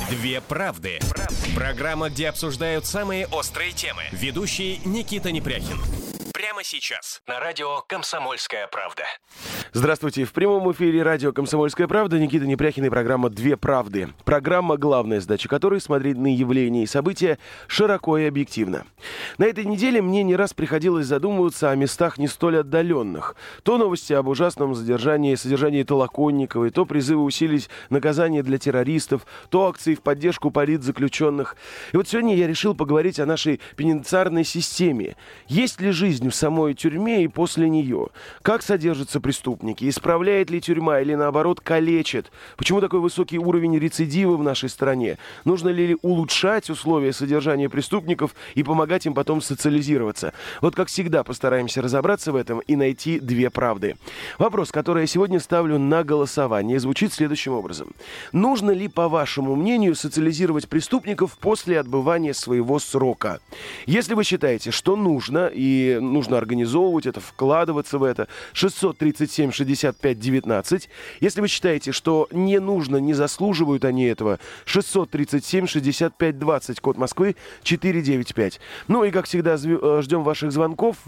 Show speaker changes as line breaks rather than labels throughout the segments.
Две правды. Программа, где обсуждают самые острые темы. Ведущий Никита Непряхин. Прямо сейчас на радио «Комсомольская правда».
Здравствуйте. В прямом эфире радио «Комсомольская правда». Никита Непряхин и программа «Две правды». Программа, главная задача которой — смотреть на явления и события широко и объективно. На этой неделе мне не раз приходилось задумываться о местах не столь отдаленных. То новости об ужасном содержании Толоконниковой, то призывы усилить наказание для террористов, то акции в поддержку политзаключенных. И вот сегодня я решил поговорить о нашей пенитенциарной системе. Есть ли жизнь в самой тюрьме и после нее? Как содержатся преступники? Исправляет ли тюрьма или, наоборот, калечит? Почему такой высокий уровень рецидива в нашей стране? Нужно ли улучшать условия содержания преступников и помогать им потом социализироваться? Вот как всегда постараемся разобраться в этом и найти две правды. Вопрос, который я сегодня ставлю на голосование, звучит следующим образом. Нужно ли, по вашему мнению, социализировать преступников после отбывания своего срока? Если вы считаете, что нужно, и нужно организовывать это, вкладываться в это, 637-65-19. Если вы считаете, что не нужно, не заслуживают они этого, 637-65-20, код Москвы, 495. Ну и, как всегда, ждем ваших звонков.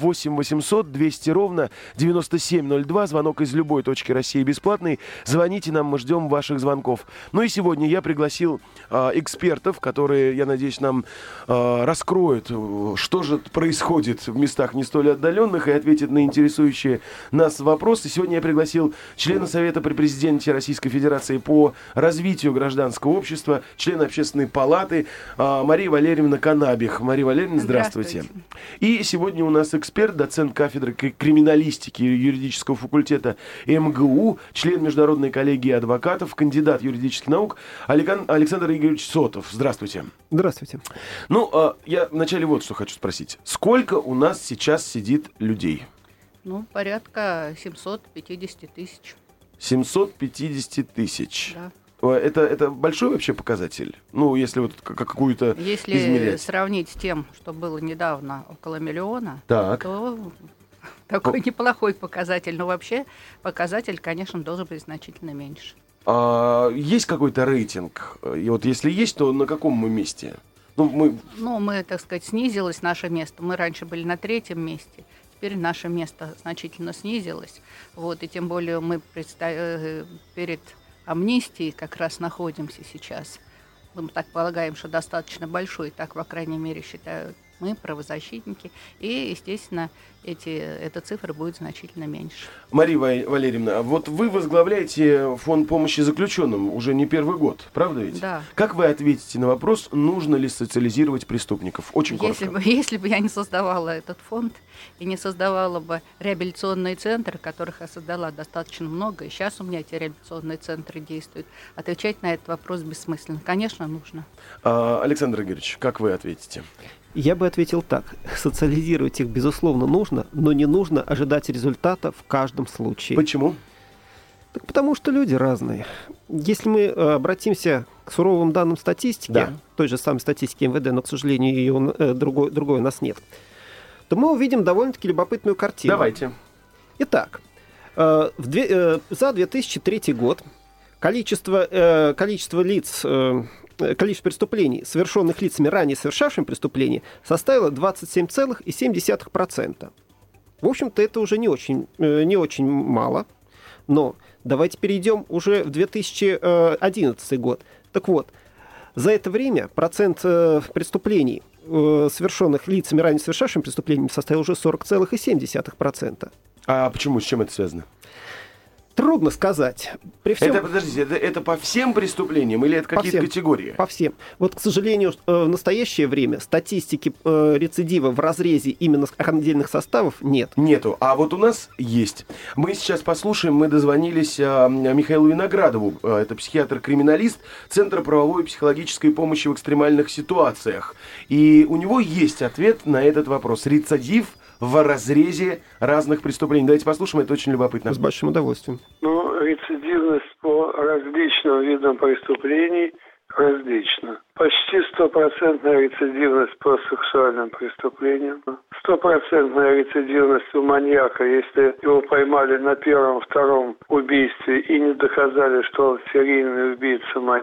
8-800-200-97-02. Звонок из любой точки России бесплатный. Звоните нам, мы ждем ваших звонков. Ну и сегодня я пригласил экспертов, которые, я надеюсь, нам раскроют, что же происходит в местах не столь отдаленных, и ответят на интересующие нас вопросы. Сегодня я пригласил члена Совета при президенте Российской Федерации по развитию гражданского общества, члена Общественной палаты Мария Валерьевна Канабих. Мария Валерьевна, здравствуйте. И сегодня у нас эксперт, доцент кафедры криминалистики юридического факультета МГУ, член Международной коллегии адвокатов, кандидат юридических наук Александр Игоревич Сотов. Здравствуйте.
Здравствуйте.
Ну, я вначале вот что хочу спросить. Сколько у нас сейчас сидит людей?
Ну, порядка 750 тысяч.
750 тысяч.
Да.
Это большой вообще показатель? Ну, если вот какую-то
Если
измерять.
сравнить с тем, что было недавно около миллиона,
Так.
то такой неплохой показатель. Но вообще показатель, конечно, должен быть значительно меньше.
Есть какой-то рейтинг? И вот если есть, то на каком мы месте? Мы,
так сказать, снизилось наше место. Мы раньше были на 3-м месте. Теперь наше место значительно снизилось. Вот, и тем более мы перед амнистией как раз находимся сейчас. Мы так полагаем, что достаточно большой, так, по крайней мере, считают мы, правозащитники. И, естественно, эта цифра будет значительно меньше.
Мария Валерьевна, вот вы возглавляете фонд помощи заключенным уже не первый год, правда ведь?
Да.
Как вы ответите на вопрос, нужно ли социализировать преступников? Очень коротко.
Если бы я не создавала этот фонд и не создавала бы реабилитационные центры, которых я создала достаточно много, и сейчас у меня эти реабилитационные центры действуют, отвечать на этот вопрос бессмысленно. Конечно, нужно.
Александр Игоревич, как вы ответите?
Я бы ответил так. Социализировать их, безусловно, нужно, но не нужно ожидать результата в каждом случае.
Почему?
Так потому что люди разные. Если мы обратимся к суровым данным статистики,
да,
той же самой статистики МВД, но, к сожалению, ее другой у нас нет, то мы увидим довольно-таки любопытную картину.
Давайте.
Итак, за 2003 год количество преступлений, совершенных лицами, ранее совершавшими преступления, составило 27,7%. В общем-то, это уже не очень мало. Но давайте перейдем уже в 2011 год. Так вот, за это время процент преступлений, совершенных лицами, ранее совершавшими преступления, составил уже 40,7%.
А почему? С чем это связано?
Трудно сказать.
Это по всем преступлениям или это какие-то категории?
По всем. Вот, к сожалению, в настоящее время статистики рецидива в разрезе именно отдельных составов нет.
Нету. А вот у нас есть. Мы сейчас послушаем, мы дозвонились Михаилу Виноградову. Это психиатр-криминалист Центра правовой и психологической помощи в экстремальных ситуациях. И у него есть ответ на этот вопрос. Рецидив в разрезе разных преступлений. Давайте послушаем, это очень любопытно.
С большим удовольствием.
Рецидивность по различным видам преступлений различна. Почти 100% рецидивность по сексуальным преступлениям. 100% рецидивность у маньяка, если его поймали на первом, втором убийстве и не доказали, что он серийный убийца-маньяк.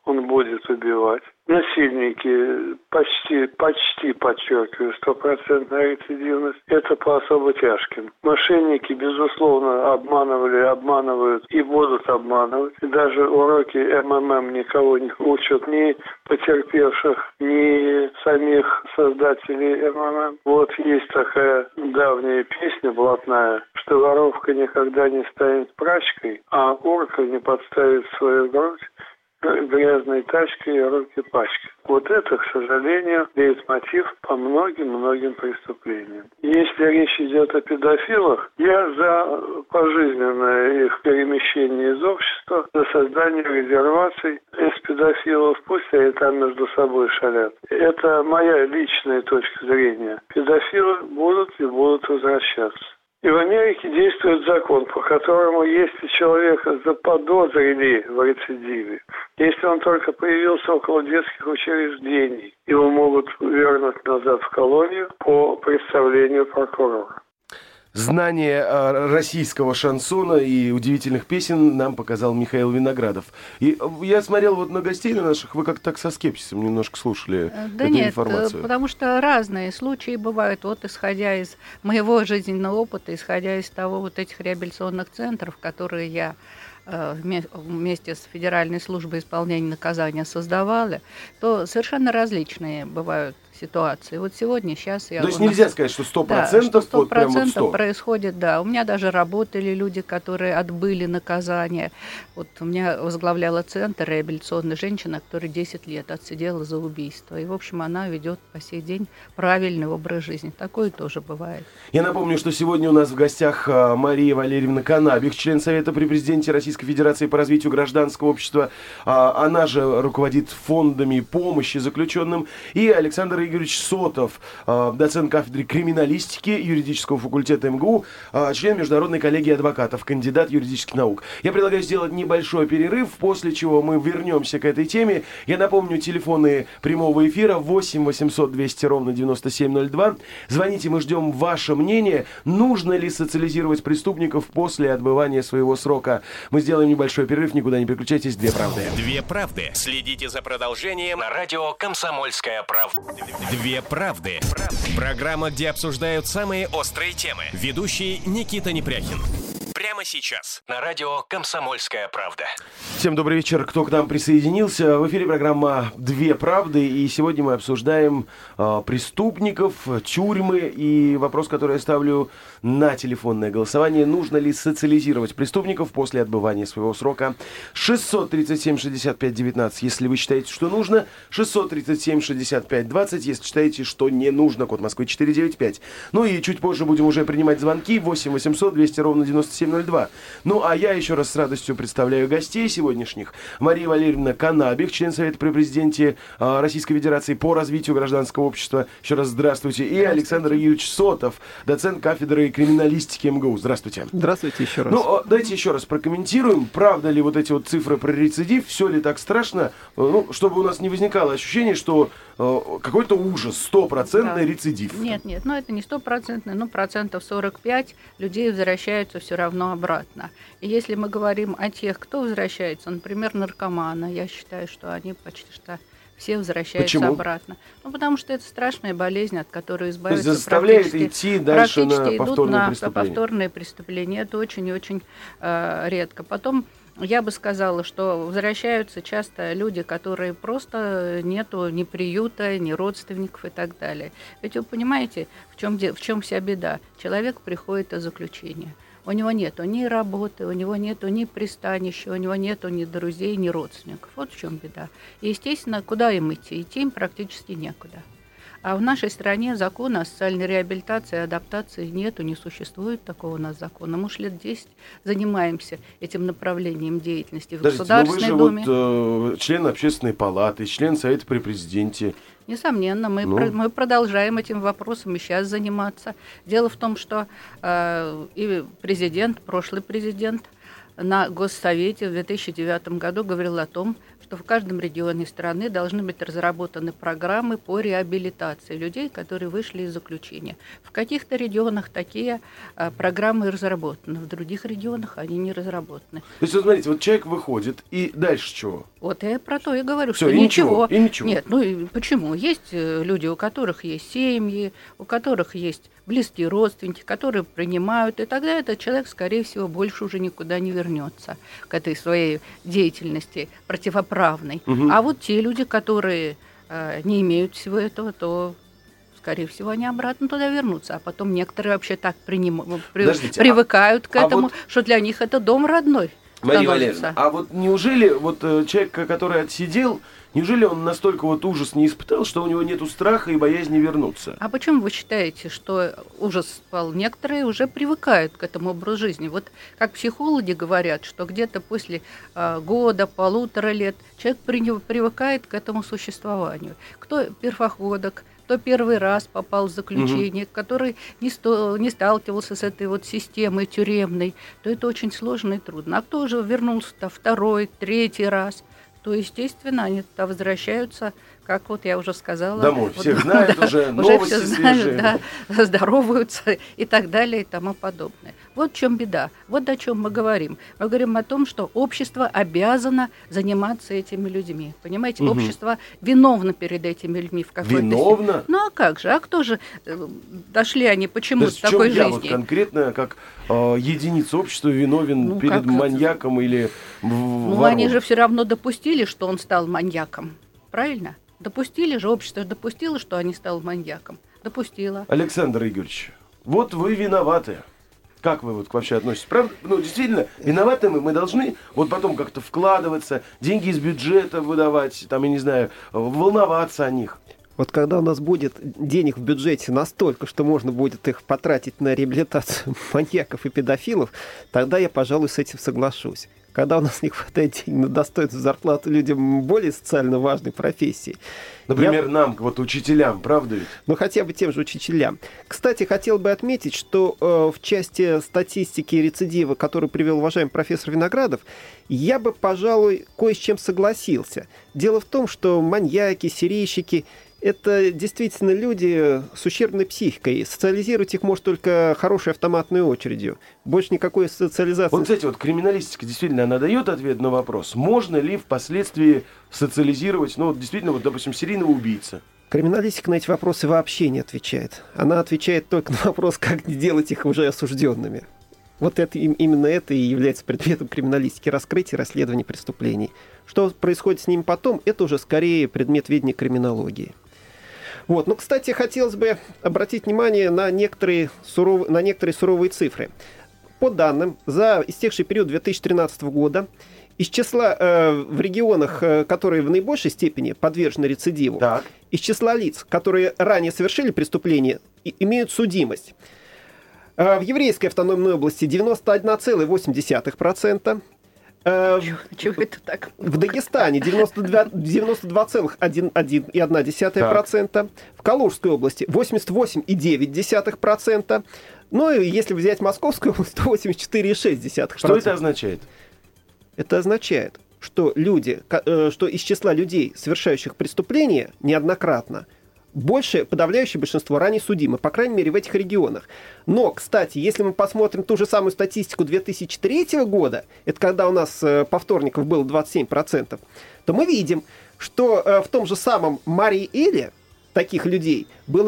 он будет убивать. Насильники, почти, подчеркиваю, 100% рецидивность, это по особо тяжким. Мошенники, безусловно, обманывают и будут обманывать. И даже уроки МММ никого не учат, ни потерпевших, ни самих создателей МММ. Вот есть такая давняя песня блатная, что воровка никогда не станет прачкой, а урка не подставит свою грудь грязной тачкой и руки пачкой. Вот это, к сожалению, лейтмотив по многим преступлениям. Если речь идет о педофилах, я за пожизненное их перемещение из общества, за создание резерваций из педофилов, пусть они там между собой шалят. Это моя личная точка зрения. Педофилы будут возвращаться. И в Америке действует закон, по которому, если человека заподозрили в рецидиве, если он только появился около детских учреждений, его могут вернуть назад в колонию по представлению прокурора.
Знание российского шансона и удивительных песен нам показал Михаил Виноградов. И я смотрел вот на гостей на наших, вы как-то так со скепсисом немножко слушали
да
эту
нет,
информацию.
Потому что разные случаи бывают. Вот исходя из моего жизненного опыта, исходя из того вот этих реабилитационных центров, которые я вместе с Федеральной службой исполнения наказания создавали, то совершенно различные бывают ситуации. Вот сегодня, сейчас я...
То есть нельзя сказать, что 100%,
да, что 100%
вот прям вот 100%.
происходит, да. У меня даже работали люди, которые отбыли наказание. Вот у меня возглавляла центр реабилитационная женщина, которая 10 лет отсидела за убийство. И, в общем, она ведет по сей день правильный образ жизни. Такое тоже бывает.
Я напомню, что сегодня у нас в гостях Мария Валерьевна Канабих, член Совета при президенте Российской Федерации по развитию гражданского общества. Она же руководит фондами помощи заключенным. И Александр Игоревич Сотов, доцент кафедры криминалистики юридического факультета МГУ, член Международной коллегии адвокатов, кандидат юридических наук. Я предлагаю сделать небольшой перерыв, после чего мы вернемся к этой теме. Я напомню, телефоны прямого эфира 8 800 200 ровно 9702. Звоните, мы ждем ваше мнение. Нужно ли социализировать преступников после отбывания своего срока? Мы сделаем небольшой перерыв, никуда не переключайтесь. Две правды.
Две правды. Следите за продолжением на радио «Комсомольская правда». Две правды. Программа, где обсуждают самые острые темы. Ведущий Никита Непряхин. Прямо сейчас на радио «Комсомольская правда».
Всем добрый вечер, кто к нам присоединился. В эфире программа «Две правды», и сегодня мы обсуждаем преступников, тюрьмы, и вопрос, который я ставлю на телефонное голосование: нужно ли социализировать преступников после отбывания своего срока? 637-65-19, если вы считаете, что нужно, 637-65-20, если считаете, что не нужно, код Москвы 495. Ну и чуть позже будем уже принимать звонки, 8 800 200 ровно 9702. Ну а я еще раз с радостью представляю гостей сегодняшних. Мария Валерьевна Канабих, член Совета при президенте Российской Федерации по развитию гражданского общества. Еще раз здравствуйте. И Александр Юрьевич Сотов, доцент кафедры криминалистики МГУ. Здравствуйте.
Здравствуйте еще раз.
Ну, давайте еще раз прокомментируем, правда ли вот эти вот цифры про рецидив, все ли так страшно, ну, чтобы у нас не возникало ощущение, что какой-то ужас, 100% рецидив.
Нет, но это не 100%, но 45% людей возвращаются все равно обратно. И если мы говорим о тех, кто возвращается, например, наркоманы, я считаю, что они почти что все возвращаются обратно. Ну, потому что это страшная болезнь, от которой избавиться
заставляет идти дальше на
повторные преступления. Это очень и очень редко. Потом я бы сказала, что возвращаются часто люди, которые просто нету ни приюта, ни родственников и так далее. Ведь вы понимаете, в чем вся беда? Человек приходит из заключения. У него нету ни работы, у него нету ни пристанища, у него нету ни друзей, ни родственников. Вот в чем беда. И, естественно, куда им идти? Идти им практически некуда. А в нашей стране закона о социальной реабилитации и адаптации нету, не существует такого у нас закона. Мы уж лет 10 занимаемся этим направлением деятельности в Государственной Думе.
Вы же вот член Общественной палаты, член Совета при президенте.
Несомненно, мы продолжаем этим вопросом и сейчас заниматься. Дело в том, что и прошлый президент на Госсовете в 2009 году говорил о том, что что в каждом регионе страны должны быть разработаны программы по реабилитации людей, которые вышли из заключения. В каких-то регионах такие программы разработаны, в других регионах они не разработаны.
То есть, вот смотрите, вот человек выходит, и дальше чего?
Вот я про то и говорю,
Всё,
что
и
ничего.
И ничего.
Нет, ну и почему? Есть люди, у которых есть семьи, у которых есть близкие родственники, которые принимают, и тогда этот человек, скорее всего, больше уже никуда не вернется к этой своей деятельности противоправной. А вот те люди, которые не имеют всего этого, то, скорее всего, они обратно туда вернутся. А потом некоторые вообще так привыкают к этому, что для них это дом родной.
Мария Валерьевна, а вот неужели вот человек, который отсидел, неужели он настолько вот ужас не испытал, что у него нету страха и боязни вернуться?
А почему вы считаете, что ужас спал? Некоторые уже привыкают к этому образу жизни. Вот как психологи говорят, что где-то после года, 1,5 лет человек привыкает к этому существованию. Кто первоходок, кто первый раз попал в заключение, который не сталкивался с этой вот системой тюремной, то это очень сложно и трудно. А кто уже вернулся-то 2-й, 3-й раз, то, естественно, они туда возвращаются, как вот я уже сказала.
Домой.
Вот,
всех знают уже, новости
все знают,
свежие.
да, здороваются и так далее и тому подобное. Вот в чем беда. Вот о чем мы говорим. Мы говорим о том, что общество обязано заниматься этими людьми. Понимаете, общество виновно перед этими людьми в какой-то
Виновно?
степени. Ну а как же? А кто же дошли они почему к такой жизни?
Я вот конкретно, как единица общества, виновен перед маньяком или вором?
Ну, они же все равно допустили, что он стал маньяком. Правильно? Допустили же, общество допустило, что они стали маньяком. Допустило.
Александр Игоревич, вот вы виноваты. Как вы вот вообще относитесь? Правда? Ну, действительно, виноваты мы должны вот потом как-то вкладываться, деньги из бюджета выдавать, там, я не знаю, волноваться о них.
Вот когда у нас будет денег в бюджете настолько, что можно будет их потратить на реабилитацию маньяков и педофилов, тогда я, пожалуй, с этим соглашусь. Когда у нас не хватает денег на достойную зарплату людям более социально важной профессии.
Например, нам, вот учителям, правда ведь?
Ну, хотя бы тем же учителям. Кстати, хотел бы отметить, что в части статистики рецидива, которую привел уважаемый профессор Виноградов, я бы, пожалуй, кое с чем согласился. Дело в том, что маньяки, серийщики — это действительно люди с ущербной психикой. Социализировать их может только хорошей автоматной очередью. Больше никакой социализации...
Вот, кстати, вот криминалистика действительно, она дает ответ на вопрос, можно ли впоследствии социализировать, ну, вот, действительно, вот, допустим, серийного убийца?
Криминалистика на эти вопросы вообще не отвечает. Она отвечает только на вопрос, как не делать их уже осужденными. Вот это, именно это и является предметом криминалистики, раскрытия, расследования преступлений. Что происходит с ними потом, это уже скорее предмет ведения криминологии. Вот. Ну, кстати, хотелось бы обратить внимание на некоторые суровые цифры. По данным, за истекший период 2013 года из числа в регионах, которые в наибольшей степени подвержены рецидиву, из числа лиц, которые ранее совершили преступление, имеют судимость. В Еврейской автономной области 91,8%.
Чего это так?
В Дагестане 92,1%, в Калужской области 88,9%, ну и если взять Московскую область, то 84,6%.
Что это означает?
Это означает, что что из числа людей, совершающих преступления неоднократно, подавляющее большинство ранее судимы, по крайней мере, в этих регионах. Но, кстати, если мы посмотрим ту же самую статистику 2003 года, это когда у нас по вторникам было 27%, то мы видим, что в том же самом Мари-Эле таких людей было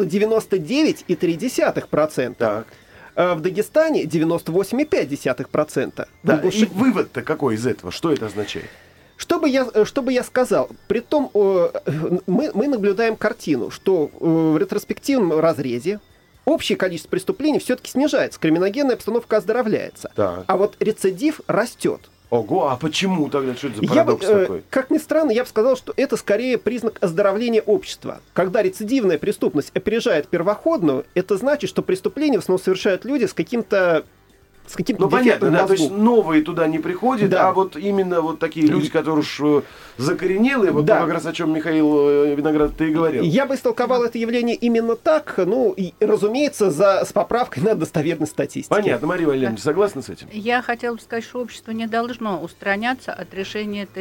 99,3%.
Так.
В Дагестане 98,5%.
Да, и вывод-то какой из этого? Что это означает?
Что бы я сказал? Притом мы наблюдаем картину, что в ретроспективном разрезе общее количество преступлений все-таки снижается, криминогенная обстановка оздоровляется.
Так.
А вот рецидив растет.
Ого, а почему тогда? Что это за парадокс такой?
Как ни странно, я бы сказал, что это скорее признак оздоровления общества. Когда рецидивная преступность опережает первоходную, это значит, что преступления в основном совершают люди с каким-то
понятно, да, то есть новые туда не приходят, да. А вот именно вот такие люди, которые уж закоренелые, вот как раз о чем Михаил Виноградов и говорил.
Я бы истолковал это явление именно так, ну, и, разумеется, с поправкой на достоверность статистики.
Понятно, Мария Валерьевна, согласна с этим?
Я хотела бы сказать, что общество не должно устраняться от решения этой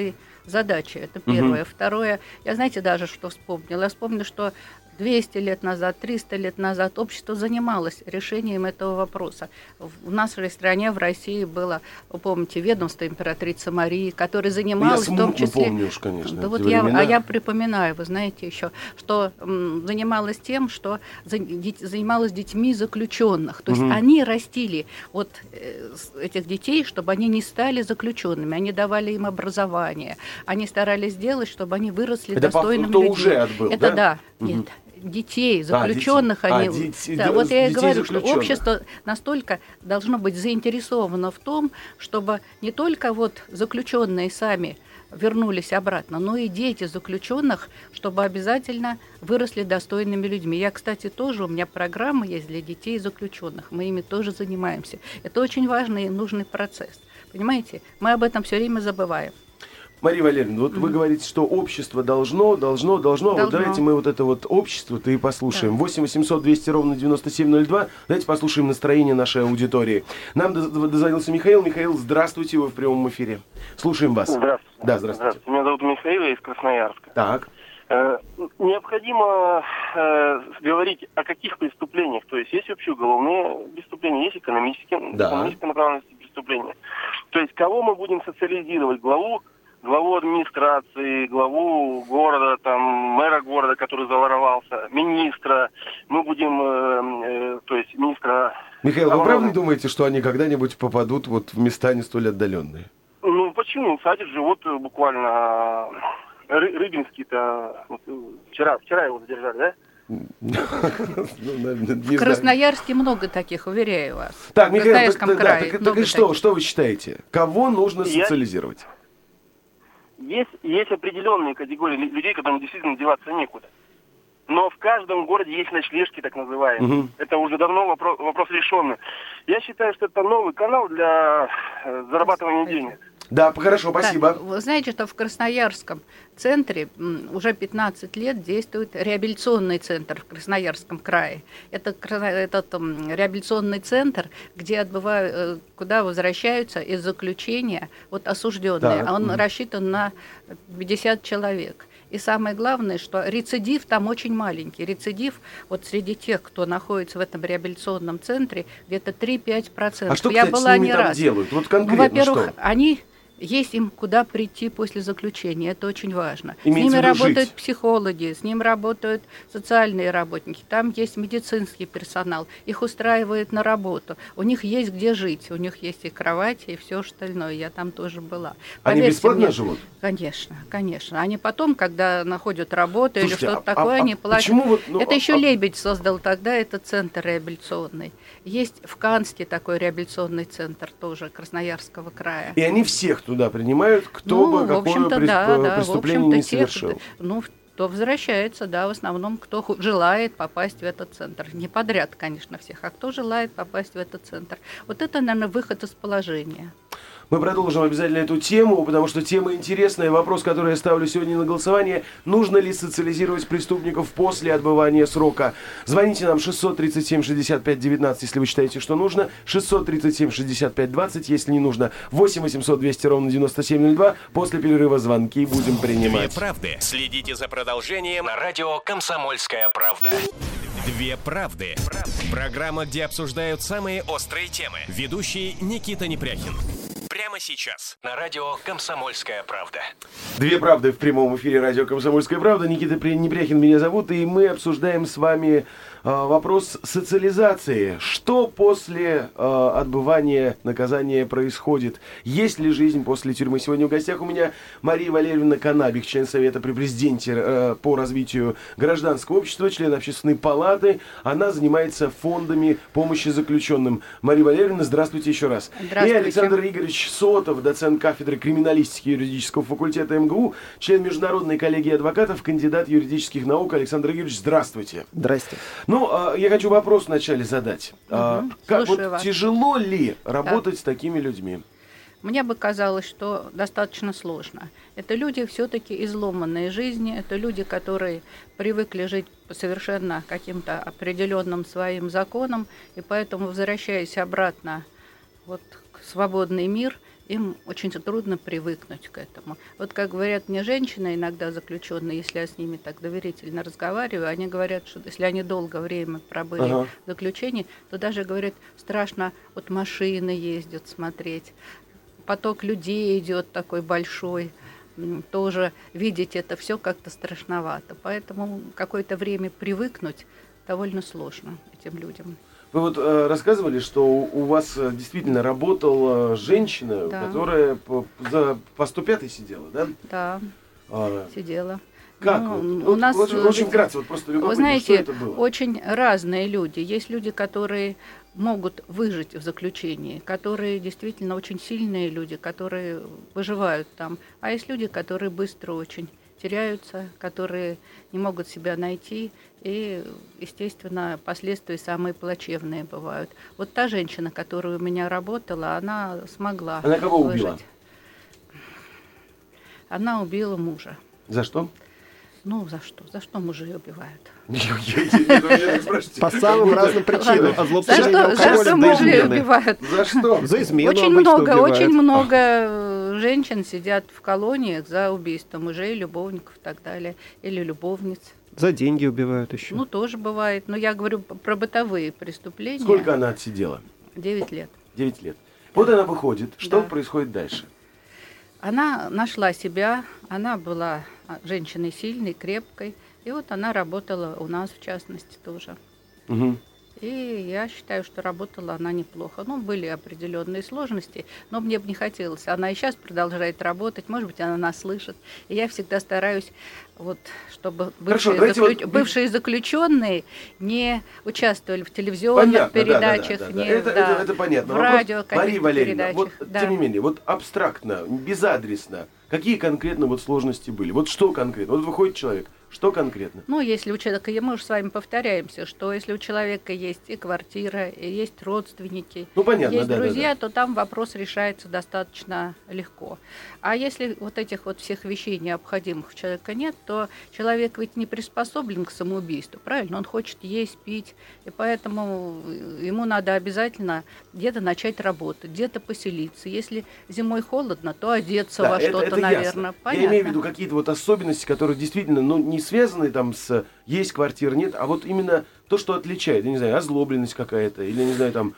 задачи. Это первое. Второе, я, знаете, даже что вспомнила? Я вспомнила, что 200 лет назад, 300 лет назад общество занималось решением этого вопроса. В нашей стране, в России, было, вы помните, ведомство императрицы Марии, которое занималось в том числе...
помню уж, конечно,
да, вот я припоминаю, вы знаете еще, что занималась тем, что занималась детьми заключенных. То есть они растили вот этих детей, чтобы они не стали заключенными, они давали им образование, они старались сделать, чтобы они выросли достойными людьми.
Это уже отбыл,
это да? Нет. Детей, заключенных, вот я и говорю, что общество настолько должно быть заинтересовано в том, чтобы не только вот заключенные сами вернулись обратно, но и дети заключенных, чтобы обязательно выросли достойными людьми. Я, кстати, тоже, у меня программа есть для детей заключенных, мы ими тоже занимаемся. Это очень важный и нужный процесс. Понимаете, мы об этом все время забываем.
Мария Валерьевна, вот вы говорите, что общество должно. Вот давайте мы вот это вот общество-то и послушаем. 8 800 200 ровно 9702. Давайте послушаем настроение нашей аудитории. Нам дозвонился Михаил. Михаил, здравствуйте, вы в прямом эфире. Слушаем вас.
Здравствуйте.
Да, здравствуйте.
Меня зовут Михаил, я из Красноярска.
Так.
Необходимо говорить о каких преступлениях. То есть есть вообще уголовные преступления, есть экономические направленности преступления. То есть кого мы будем социализировать? Главу администрации, главу города, там, мэра города, который заворовался, министра. Мы будем, то есть министра...
Михаил, вы правда думаете, что они когда-нибудь попадут вот в места не столь отдаленные?
Ну, почему? Кстати, живут буквально... Рыбинский-то... Вчера его задержали, да?
В Красноярске много таких, уверяю вас.
Так, Михаил,
так
что вы считаете? Кого нужно социализировать?
Есть определенные категории людей, которым действительно деваться некуда. Но в каждом городе есть ночлежки, так называемые. Это уже давно вопрос решенный. Я считаю, что это новый канал для зарабатывания денег.
Да, хорошо, спасибо.
Да, вы знаете, что в Красноярском центре уже 15 лет действует реабилитационный центр в Красноярском крае. Это реабилитационный центр, где куда возвращаются из заключения вот осужденные. Да. Он рассчитан на 50 человек. И самое главное, что рецидив там очень маленький. Рецидив вот среди тех, кто находится в этом реабилитационном центре, где-то 3-5%.
А что, кстати, с ними там делают? Вот конкретно
во-первых, есть им куда прийти после заключения, это очень важно.
Имеется
с ними работают
жить.
Психологи, с ним работают социальные работники, там есть медицинский персонал, их устраивают на работу, у них есть где жить, у них есть и кровати, и все остальное, я там тоже была.
Они бесплатно живут?
Конечно. Они потом, когда находят работу или что-то такое, они платят. Это еще Лебедь создал тогда, это центр реабилитационный. Есть в Канске такой реабилитационный центр тоже Красноярского края.
И они всех туда принимают, кто бы какое преступление не совершил.
Кто возвращается, в основном, кто желает попасть в этот центр. Не подряд, конечно, всех, а кто желает попасть в этот центр. Вот это, наверное, выход из положения.
Мы продолжим обязательно эту тему, потому что тема интересная. Вопрос, который я ставлю сегодня на голосование: нужно ли социализировать преступников после отбывания срока? Звоните нам 637-65-19, если вы считаете, что нужно. 637-65-20, если не нужно. 8 800 200 ровно 9702. После перерыва звонки будем принимать.
Две правды. Следите за продолжением на радио «Комсомольская правда». Две правды. Программа, где обсуждают самые острые темы. Ведущий Никита Непряхин. Прямо сейчас на радио «Комсомольская правда».
Две правды в прямом эфире радио «Комсомольская правда». Никита Непряхин меня зовут, и мы обсуждаем с вами вопрос социализации. Что после отбывания наказания происходит? Есть ли жизнь после тюрьмы? Сегодня в гостях у меня Мария Валерьевна Канабик, член Совета при президенте по развитию гражданского общества, член Общественной палаты. Она занимается фондами помощи заключенным. Мария Валерьевна, здравствуйте еще раз.
Здравствуйте.
И Александр Игоревич Сотов, доцент кафедры криминалистики юридического факультета МГУ, член Международной коллегии адвокатов, кандидат юридических наук. Александр Игоревич, здравствуйте.
Здрасте.
Я хочу вопрос вначале задать.
Слушаю
тяжело ли работать с такими людьми?
Мне бы казалось, что достаточно сложно. Это люди все-таки изломанные жизни, это люди, которые привыкли жить по совершенно каким-то определенным своим законам, и поэтому, возвращаясь обратно в свободный мир, им очень трудно привыкнуть к этому. Вот как говорят мне женщины, иногда заключенные, если я с ними так доверительно разговариваю, они говорят, что если они долгое время пробыли в заключении, то даже, говорят, страшно от машины ездят смотреть, поток людей идет такой большой, тоже видеть это все как-то страшновато. Поэтому какое-то время привыкнуть довольно сложно этим людям.
Вы вот рассказывали, что у вас действительно работала женщина, которая по 105-й сидела, да?
Да, сидела.
Как?
У нас
очень вкратце, вот просто любопытно,
вы знаете,
что это было?
Очень разные люди. Есть люди, которые могут выжить в заключении, которые действительно очень сильные люди, которые выживают там. А есть люди, которые быстро очень теряются, которые не могут себя найти, и, естественно, последствия самые плачевные бывают. Вот та женщина, которая у меня работала, она смогла
Она кого
выжить.
убила?
Она убила мужа.
За что?
Ну, за что? За что мужей убивают?
По самым разным причинам.
За что мужей убивают?
За что?
За измену
Очень много женщин сидят в колониях за убийство мужей, любовников и так далее. Или любовниц.
За деньги убивают еще.
Ну, тоже бывает. Но я говорю про бытовые преступления.
Сколько она отсидела?
9 лет.
9 лет. Вот она выходит. Что происходит дальше?
Она нашла себя. Она была женщиной сильной, крепкой. И вот она работала у нас, в частности, тоже.
Угу.
И я считаю, что работала она неплохо. Ну, были определенные сложности, но мне бы не хотелось. Она и сейчас продолжает работать, может быть, она нас слышит. И я всегда стараюсь, вот, чтобы бывшие заключенные не участвовали в телевизионных передачах,
это понятно.
В радио,
Мария Валерьевна,
передачах.
Вот, тем не менее, вот абстрактно, безадресно, какие конкретно вот сложности были? Вот что конкретно? Вот выходит человек. Что конкретно?
Ну, если у человека, мы уже с вами повторяемся, что если у человека есть и квартира, и есть родственники, есть друзья, то там вопрос решается достаточно легко. А если вот этих вот всех вещей необходимых у человека нет, то человек ведь не приспособлен к самоубийству, правильно? Он хочет есть, пить, и поэтому ему надо обязательно где-то начать работать, где-то поселиться. Если зимой холодно, то одеться во что-то, наверное.
Понятно. Я имею в виду какие-то вот особенности, которые действительно, не связаны там с есть квартира, нет, а вот именно то, что отличает, я не знаю, озлобленность какая-то, или, не знаю, там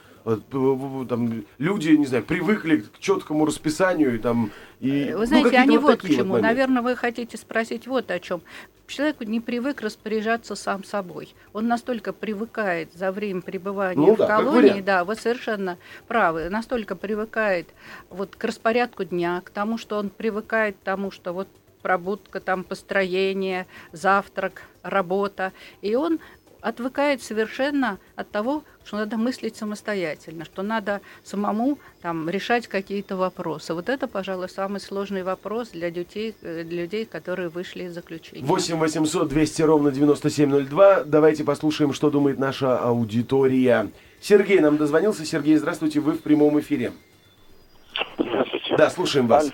люди, не знаю, привыкли к четкому расписанию и там...
Вы знаете, они вот к чему. Наверное, вы хотите спросить вот о чем. Человек не привык распоряжаться сам собой. Он настолько привыкает за время пребывания в колонии, вы совершенно правы, настолько привыкает вот к распорядку дня, к тому, что он привыкает к тому, что вот пробудка, там, построение, завтрак, работа. И он отвыкает совершенно от того, что надо мыслить самостоятельно, что надо самому там, решать какие-то вопросы. Вот это, пожалуй, самый сложный вопрос для людей, которые вышли из заключения.
8 800 200 ровно 9702. Давайте послушаем, что думает наша аудитория. Сергей нам дозвонился. Сергей, здравствуйте, вы в прямом эфире.
Здравствуйте.
Да, слушаем вас.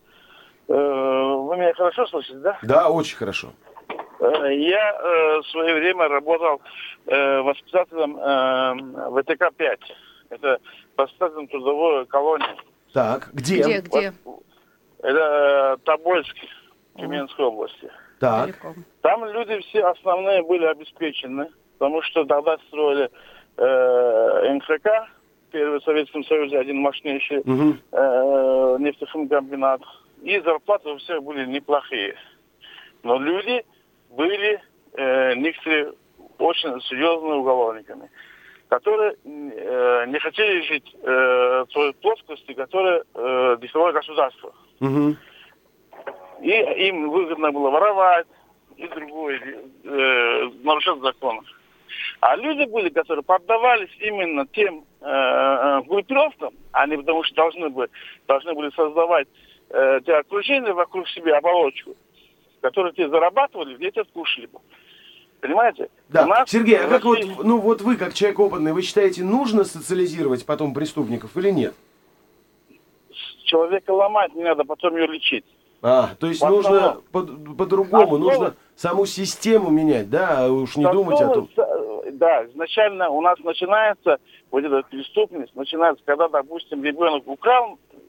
Вы меня хорошо слышите, да?
Да, очень хорошо.
Я в свое время работал воспитателем ВТК-5. Это воспитателем трудовой колонии.
Так, где?
Это Тобольск, Тюменской области.
Так.
Там люди все основные были обеспечены, потому что тогда строили НХК, первый в Советском Союзе, один мощнейший нефтехимкомбинат. И зарплаты у всех были неплохие. Но люди были некоторые очень серьезными уголовниками, которые не хотели жить в той плоскости, которая диктовало государство.
Угу.
И им выгодно было воровать и другое, нарушать законы. А люди были, которые поддавались именно тем группировкам, они потому что должны были создавать те окружения вокруг себя, оболочку, которые те зарабатывали, где те кушали. Понимаете?
Да. Сергей, а как вот вы, как человек опытный, вы считаете, нужно социализировать потом преступников или нет?
Человека ломать не надо, потом ее лечить.
То есть нужно по-другому, нужно саму систему менять, да, уж не думать о том.
Да, изначально у нас начинается вот эта преступность, начинается, когда, допустим, ребенок украл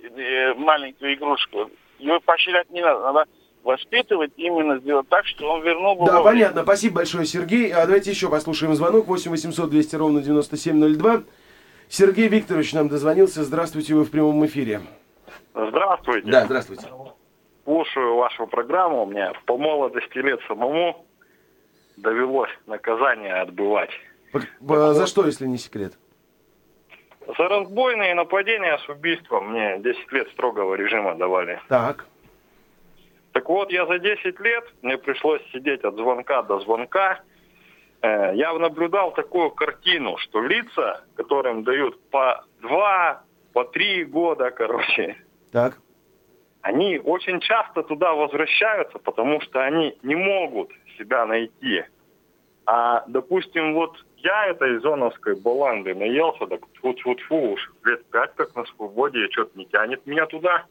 маленькую игрушку. Его поощрять не надо воспитывать, именно сделать так, что он вернул бы.
Да, понятно. Спасибо большое, Сергей. Давайте еще послушаем звонок. 8 800 200 ровно 9702. Сергей Викторович нам дозвонился. Здравствуйте, вы в прямом эфире.
Здравствуйте.
Да, здравствуйте.
Слушаю вашу программу. Мне по молодости лет самому довелось наказание отбывать.
За что, если не секрет?
За разбойные нападения с убийством мне 10 лет строгого режима давали.
Так.
Так вот, я за 10 лет, мне пришлось сидеть от звонка до звонка. Я наблюдал такую картину, что лица, которым дают по 2, по 3 года,
так.
Они очень часто туда возвращаются, потому что они не могут себя найти. А, допустим, вот я этой зоновской баланды наелся, так тьфу-тьфу-тьфу, уж лет 5 как на свободе, что-то не тянет меня туда.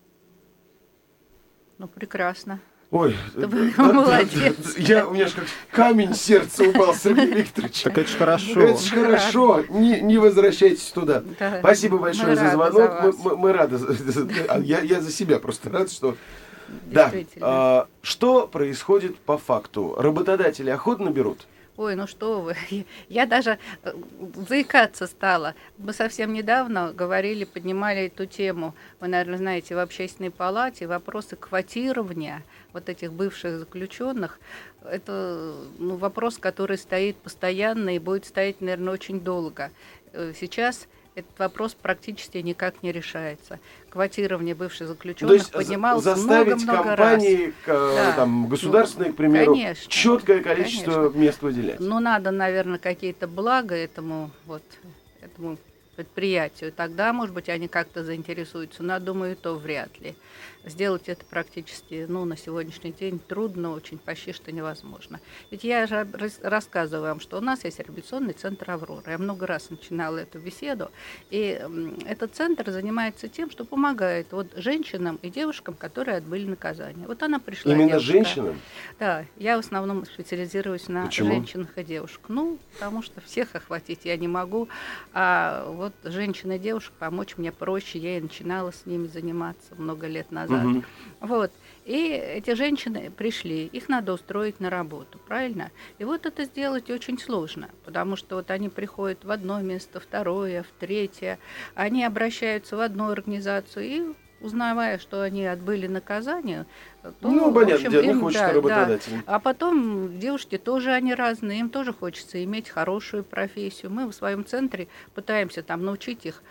Ну, прекрасно.
Ой,
молодец.
У меня же как камень в сердце упал, Сергей Викторович.
Так это же хорошо.
Это же хорошо. Не возвращайтесь туда.
Да.
Спасибо большое за звонок. Мы рады. Я за себя просто рад, что... Да. Что происходит по факту? Работодатели охотно берут?
Ой, ну что вы, я даже заикаться стала. Мы совсем недавно поднимали эту тему, вы, наверное, знаете, в Общественной палате вопросы квотирования вот этих бывших заключенных. Это вопрос, который стоит постоянно и будет стоять, наверное, очень долго. Сейчас этот вопрос практически никак не решается. Квотирование бывших заключенных поднималось много-много раз.
Заставить компании, государственные, к примеру,
конечно,
четкое количество мест выделять.
Ну, надо, наверное, какие-то блага этому предприятию. Тогда, может быть, они как-то заинтересуются. Но, я думаю, то вряд ли. Сделать это практически, на сегодняшний день трудно очень, почти что невозможно. Ведь я же рассказываю вам, что у нас есть реабилитационный центр «Аврора». Я много раз начинала эту беседу. И этот центр занимается тем, что помогает женщинам и девушкам, которые отбыли наказание. Вот она пришла.
Именно женщинам?
Да, я в основном специализируюсь на женщинах и девушках. Потому что всех охватить я не могу. А вот женщин и девушек помочь мне проще. Я и начинала с ними заниматься много лет назад. Вот. И эти женщины пришли, их надо устроить на работу, правильно? И вот это сделать очень сложно, потому что они приходят в одно место, второе, в третье, они обращаются в одну организацию и, узнавая, что они отбыли наказание, то,
понятно, не хочется работодатель.
А потом девушки тоже, они разные, им тоже хочется иметь хорошую профессию. Мы в своем центре пытаемся научить их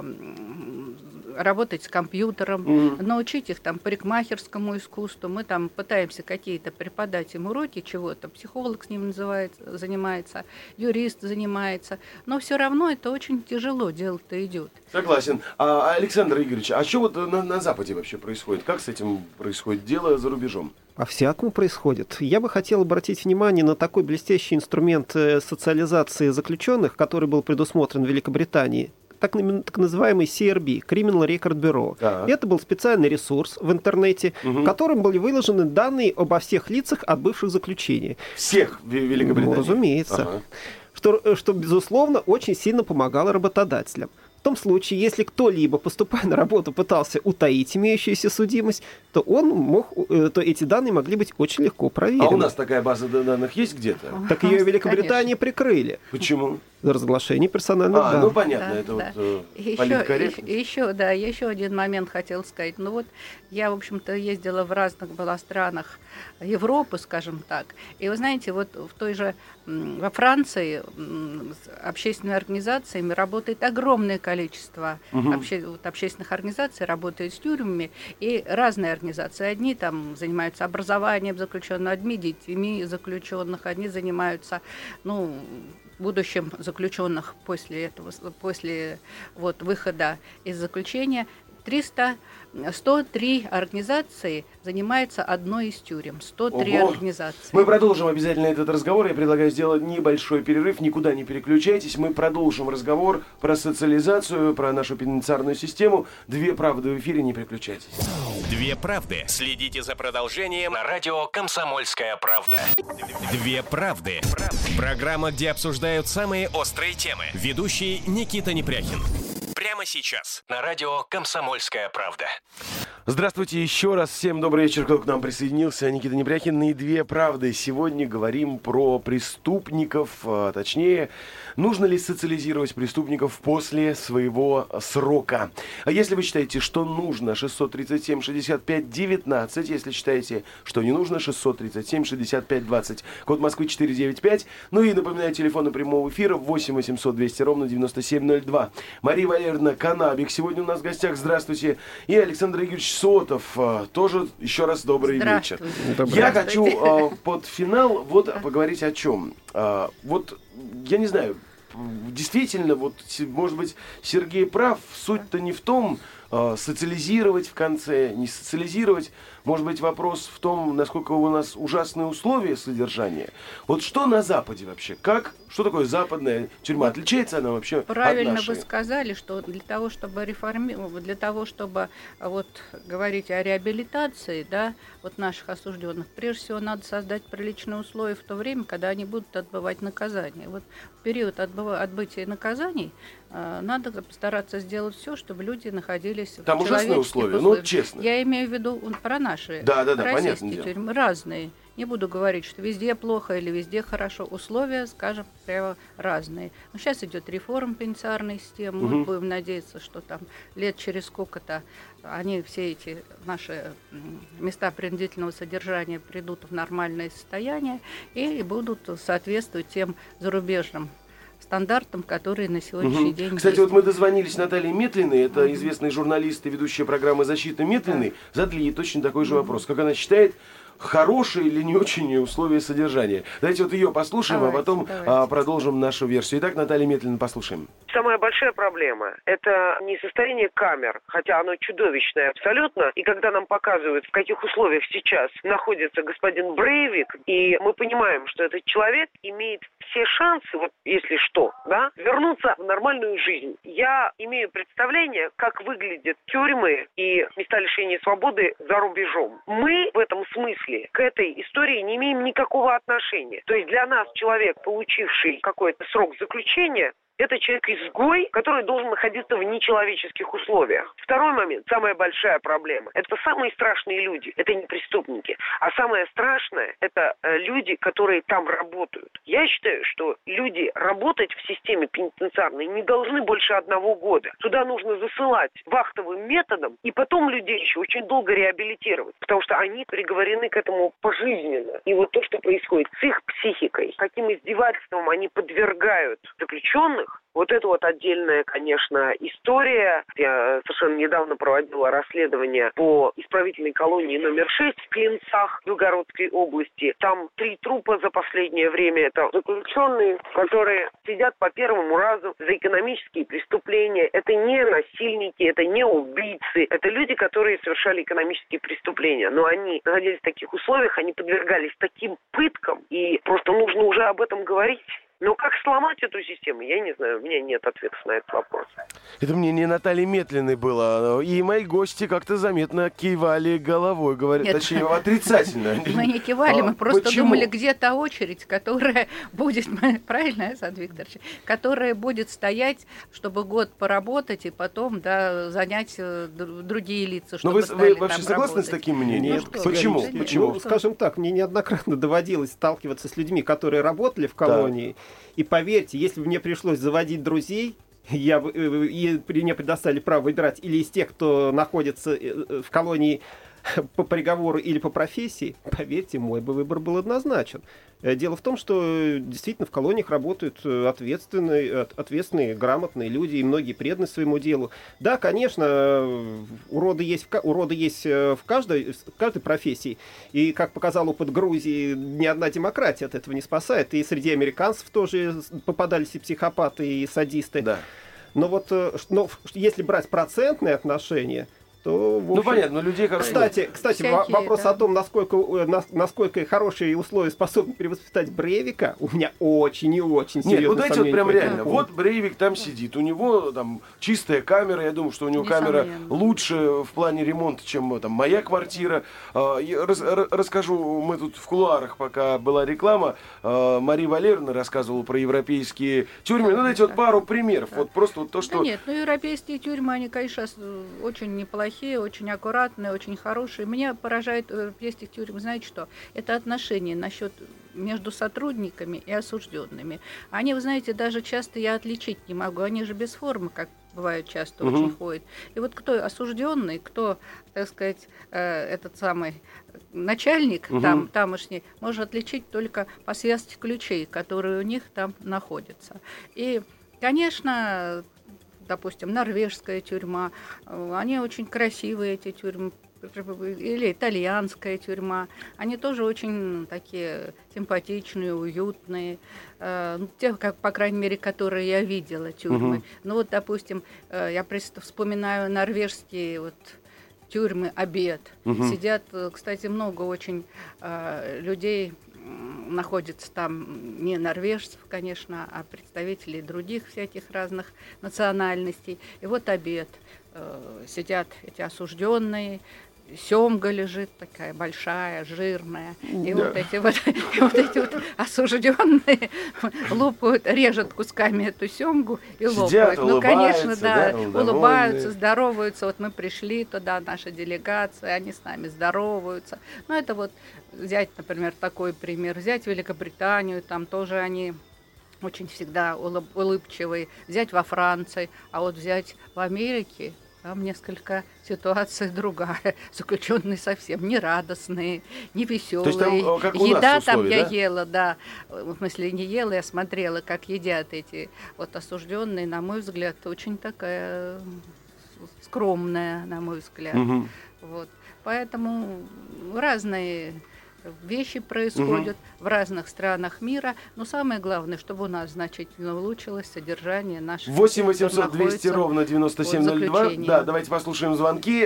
работать с компьютером, научить их парикмахерскому искусству. Мы пытаемся какие-то преподать им уроки чего-то. Психолог с ним занимается, юрист занимается. Но все равно это очень тяжело, дело-то идет.
Согласен. Александр Игоревич, а что на Западе вообще происходит? Как с этим происходит дело за рубежом?
По-всякому происходит. Я бы хотел обратить внимание на такой блестящий инструмент социализации заключенных, который был предусмотрен в Великобритании, так называемый CRB, Criminal Record Bureau. Да. Это был специальный ресурс в интернете, в котором были выложены данные обо всех лицах, отбывших заключение.
Всех в Великобритании?
Разумеется. Что, безусловно, очень сильно помогало работодателям. В том случае, если кто-либо, поступая на работу, пытался утаить имеющуюся судимость, то эти данные могли быть очень легко проверены.
А у нас такая база данных есть где-то?
Так ее в Великобритании прикрыли.
Почему?
За разглашение персональных данных.
Понятно, это политкорректность.
Еще один момент хотел сказать. Я, в общем-то, ездила в разных странах Европы, скажем так. И вы знаете, в той же во Франции общественными организациями работает огромное количество общественных организаций, работают с тюрьмами, и разные организации. Одни занимаются образованием заключенных, одни детьми заключенных, одни занимаются, будущим заключенных после выхода из заключения. 103 организации занимаются одной из тюрем. 103 организации.
Мы продолжим обязательно этот разговор. Я предлагаю сделать небольшой перерыв. Никуда не переключайтесь. Мы продолжим разговор про социализацию, про нашу пенитенциарную систему. «Две правды» в эфире. Не переключайтесь.
«Две правды». Следите за продолжением на радио «Комсомольская правда». «Две правды». Программа, где обсуждают самые острые темы. Ведущий Никита Непряхин. Прямо прямо сейчас на радио «Комсомольская правда».
Здравствуйте еще раз. Всем добрый вечер, кто к нам присоединился. Никита Непряхин и «Две правды». Сегодня говорим про преступников, точнее, нужно ли социализировать преступников после своего срока. А если вы считаете, что нужно, 637-65-19. Если считаете, что не нужно, 637-65-20. Код Москвы 495. Ну и напоминаю, телефоны прямого эфира 8-800-200-97-02. Мария Валерьевна Канабик сегодня у нас в гостях. Здравствуйте. И Александр Игоревич Сотов. Тоже еще раз добрый вечер. Я хочу под финал поговорить о чем. Вот, я не знаю, действительно, вот, может быть, Сергей прав. Суть-то не в том, социализировать в конце, не социализировать. Может быть, вопрос в том, насколько у нас ужасные условия содержания. Вот что на Западе вообще? Что такое западная тюрьма? Отличается она вообще
Правильно
от нашей?
Вы сказали, что для того, чтобы вот говорить о реабилитации, да, вот наших осужденных, прежде всего надо создать приличные условия в то время, когда они будут отбывать наказание. Вот в период отбытия наказаний надо постараться сделать все, чтобы люди находились
там
в
ужасные условия, ну честно.
Я имею в виду про наши российские тюрьмы, разные. Не буду говорить, что везде плохо или везде хорошо. Условия, скажем, прямо разные. Но сейчас идет реформа пенитенциарной системы. Мы будем надеяться, что там лет через сколько-то они, все эти наши места принудительного содержания, придут в нормальное состояние и будут соответствовать тем зарубежным стандартам, которые на сегодняшний день
Кстати,
есть.
вот мы дозвонились Наталье Метлиной, это известный журналист и ведущая программы «Защита» Метлиной, задали ей точно такой же вопрос. Как она считает, хорошие или не очень условия содержания? Давайте вот ее послушаем, а потом продолжим нашу версию. Итак, Наталья Метлина, послушаем.
Самая большая проблема – это не состояние камер, хотя оно чудовищное абсолютно. И когда нам показывают, в каких условиях сейчас находится господин Брейвик, и мы понимаем, что этот человек имеет все шансы, вот если что, да, вернуться в нормальную жизнь. Я имею представление, как выглядят тюрьмы и места лишения свободы за рубежом. Мы в этом смысле к этой истории не имеем никакого отношения. То есть для нас человек, получивший какой-то срок заключения, это человек-изгой, который должен находиться в нечеловеческих условиях. Второй момент, самая большая проблема. Это самые страшные люди, это не преступники. А самое страшное, это люди, которые там работают. Я считаю, что люди работать в системе пенитенциарной не должны больше 1 года. Туда нужно засылать вахтовым методом, и потом людей еще очень долго реабилитировать. Потому что они приговорены к этому пожизненно. И вот то, что происходит с их психикой, каким издевательством они подвергают заключенных, вот это вот отдельная, конечно, история. Я совершенно недавно проводила расследование по исправительной колонии номер 6 в Клинцах Белгородской области. Там 3 трупа за последнее время. Это заключенные, которые сидят по первому разу за экономические преступления. Это не насильники, это не убийцы. Это люди, которые совершали экономические преступления. Но они находились в таких условиях, они подвергались таким пыткам. И просто нужно уже об этом говорить. Но как сломать эту систему, я не знаю, у меня нет ответов на этот вопрос.
Это мнение Натальи Метлиной было. И мои гости как-то заметно кивали головой, точнее, отрицательно.
Мы не кивали, мы просто думали, где та очередь, которая будет, правильно, Александр Викторович, которая будет стоять, чтобы год поработать и потом, да, занять другие лица, чтобы
стали там работать. Но вы вообще согласны с таким мнением? Почему?
Ну, скажем так, мне неоднократно доводилось сталкиваться с людьми, которые работали в колонии. И поверьте, если бы мне пришлось заводить друзей, и мне предоставили право выбирать или из тех, кто находится в колонии по приговору или по профессии, поверьте, мой бы выбор был однозначен. Дело в том, что действительно в колониях работают ответственные, грамотные люди, и многие преданы своему делу. Да, конечно, уроды есть в каждой профессии. И, как показал опыт Грузии, ни одна демократия от этого не спасает. И среди американцев тоже попадались и психопаты, и садисты.
Да.
Но если брать процентные отношения, то... В общем...
понятно, но людей хорошо.
Кстати, вопрос о том, насколько хорошие условия способны перевоспитать Брейвика, у меня очень и очень серьезно.
Нет, знаете, вот прям реально. Вот Брейвик там сидит, у него там чистая камера, я думаю, что у него камера лучше в плане ремонта, чем там моя квартира. Расскажу, мы тут в кулуарах, пока была реклама, Мария Валерьевна рассказывала про европейские тюрьмы. Дайте вот пару примеров. Вот просто вот то, что...
Да нет, европейские тюрьмы, они, конечно, очень неплохие, очень аккуратные, очень хорошие. Меня поражает в европейских тюрьмах, знаете что? Это отношения между сотрудниками и осужденными. Они, вы знаете, даже часто я отличить не могу. Они же без формы, как бывает часто очень ходят. И вот кто осужденный, кто, так сказать, этот самый начальник тамошний, может отличить только по связке ключей, которые у них там находятся. И, конечно, допустим, норвежская тюрьма, они очень красивые, эти тюрьмы, или итальянская тюрьма, они тоже очень такие симпатичные, уютные, те, как, по крайней мере, которые я видела, тюрьмы. Ну вот, допустим, я вспоминаю норвежские вот тюрьмы «Обед». Сидят, кстати, много очень людей, находится там не норвежцев, конечно, а представителей других всяких разных национальностей. И вот «Обед». Сидят эти осужденные, сёмга лежит такая большая, жирная, и вот эти вот осужденные лопают, режут кусками эту сёмгу и лопают. Ну, конечно, да, улыбаются, здороваются. Вот мы пришли туда, наша делегация, они с нами здороваются. Ну, это вот взять, например, такой пример, взять Великобританию, там тоже они очень всегда улыбчивые, взять во Франции, а вот взять в Америке, там несколько ситуация другая. Заключенные совсем не радостные, не веселые.
То есть там, как у
еда
нас
там
условия,
я ела, да. В смысле, не ела, я смотрела, как едят эти вот осужденные, на мой взгляд, очень такая скромная, на мой взгляд. Вот. Поэтому разные вещи происходят в разных странах мира, но самое главное, чтобы у нас значительно улучшилось содержание наших...
8 800 200 ровно 9702. Да, давайте послушаем звонки.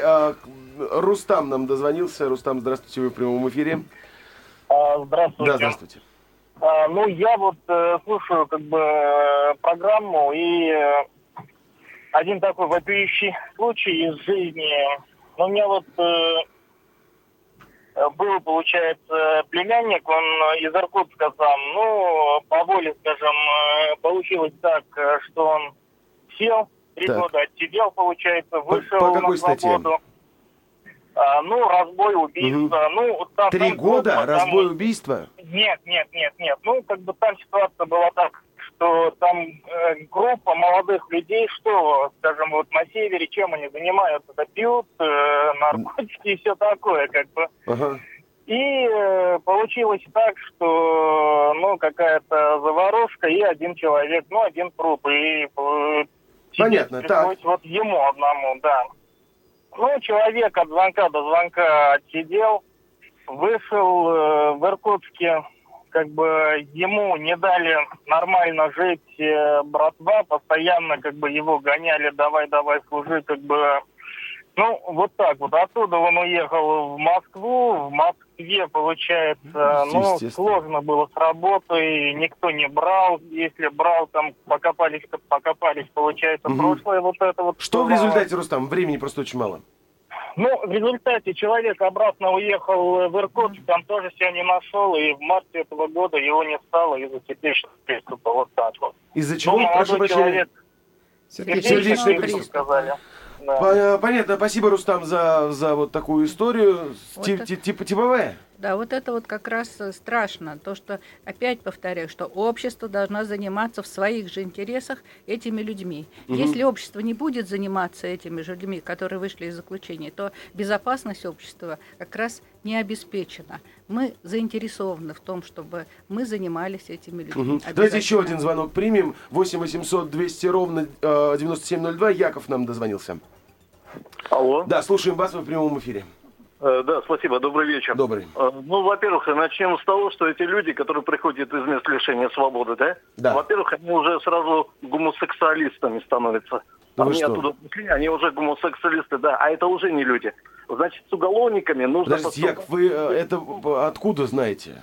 Рустам нам дозвонился. Рустам, здравствуйте, вы в прямом эфире.
Здравствуйте.
Да, здравствуйте.
Ну, я вот слушаю как бы программу, и один такой вопиющий случай из жизни. Ну, у меня вот... был, получается, племянник, он из Иркутска сам. Ну, по воле, скажем, получилось так, что он сел, 3 года отсидел, получается, вышел
по какой
на свободу. Ну, разбой, убийство. Ну, там,
3 года? Там... Разбой, убийство?
Нет. Ну, как бы там ситуация была так, что там группа молодых людей, что, скажем, вот на севере, чем они занимаются, это пьют, наркотики и все такое, как бы. И получилось так, что, ну, какая-то заварушка и один человек, ну, один труп. И
понятно, так.
Вот ему одному, да. Ну, человек от звонка до звонка отсидел, вышел в Иркутске, как бы ему не дали нормально жить братва, постоянно как бы его гоняли, давай, служи, как бы, ну, вот так вот. Оттуда он уехал в Москву, в Москве, получается, ну, сложно было с работой, никто не брал, если брал, там, покопались, получается, прошлое вот это вот.
Что в результате, Рустам? Времени просто очень мало.
Ну, в результате человек обратно уехал в Иркутск, там тоже себя не нашел, и в марте этого года его не стало из-за сердечного приступа. Вот так вот.
Из-за чего? Ну, прошу прощения. Сердечный приступ, сказали. Да. Понятно. Спасибо, Рустам, за вот такую историю. Типовая?
Да, вот это вот как раз страшно. То, что, опять повторяю, что общество должно заниматься в своих же интересах этими людьми. Если общество не будет заниматься этими же людьми, которые вышли из заключения, то безопасность общества как раз не обеспечена. Мы заинтересованы в том, чтобы мы занимались этими людьми.
Давайте еще один звонок примем. 8 800 200 ровно 9702. Яков нам дозвонился.
Алло.
Да, слушаем вас, вы в прямом эфире.
Да, спасибо. Добрый вечер.
Добрый.
Ну, во-первых, начнем с того, что эти люди, которые приходят из мест лишения свободы, да? Во-первых, они уже сразу гомосексуалистами становятся. Они оттуда пришли, они уже гомосексуалисты, да. А это уже не люди. Значит, с уголовниками нужно...
Подождите, Яков, вы это откуда знаете?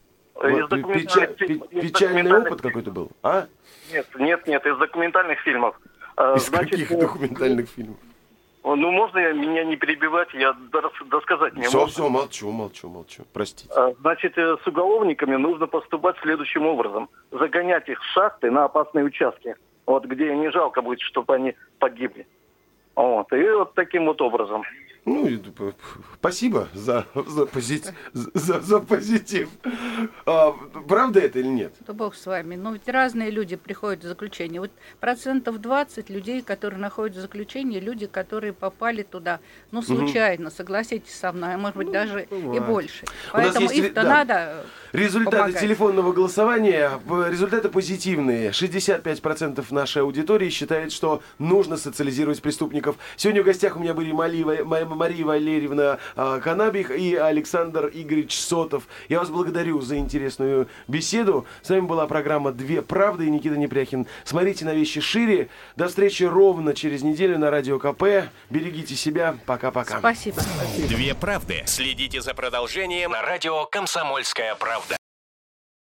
Печальный опыт какой-то был, а?
Нет, из документальных фильмов.
Из каких документальных фильмов?
Ну, можно меня не перебивать, я досказать не могу.
Все, молчу, простите.
Значит, с уголовниками нужно поступать следующим образом. Загонять их в шахты на опасные участки, вот где не жалко будет, чтобы они погибли. Вот, и вот таким вот образом.
Ну, спасибо за позитив. Правда это или нет?
Да бог с вами. Но ведь разные люди приходят в заключение. Вот 20% людей, которые находят в заключении, люди, которые попали туда, ну, случайно, согласитесь со мной, а может быть, даже и больше. Поэтому их-то надо
результаты
помогать.
Телефонного голосования, результаты позитивные. 65% нашей аудитории считает, что нужно социализировать преступников. Сегодня в гостях у меня были Мария Валерьевна Канабих и Александр Игоревич Сотов. Я вас благодарю за интересную беседу. С вами была программа «Две правды» и Никита Непряхин. Смотрите на вещи шире. До встречи ровно через неделю на Радио КП. Берегите себя. Пока-пока.
Спасибо.
«Две правды». Следите за продолжением на радио «Комсомольская правда».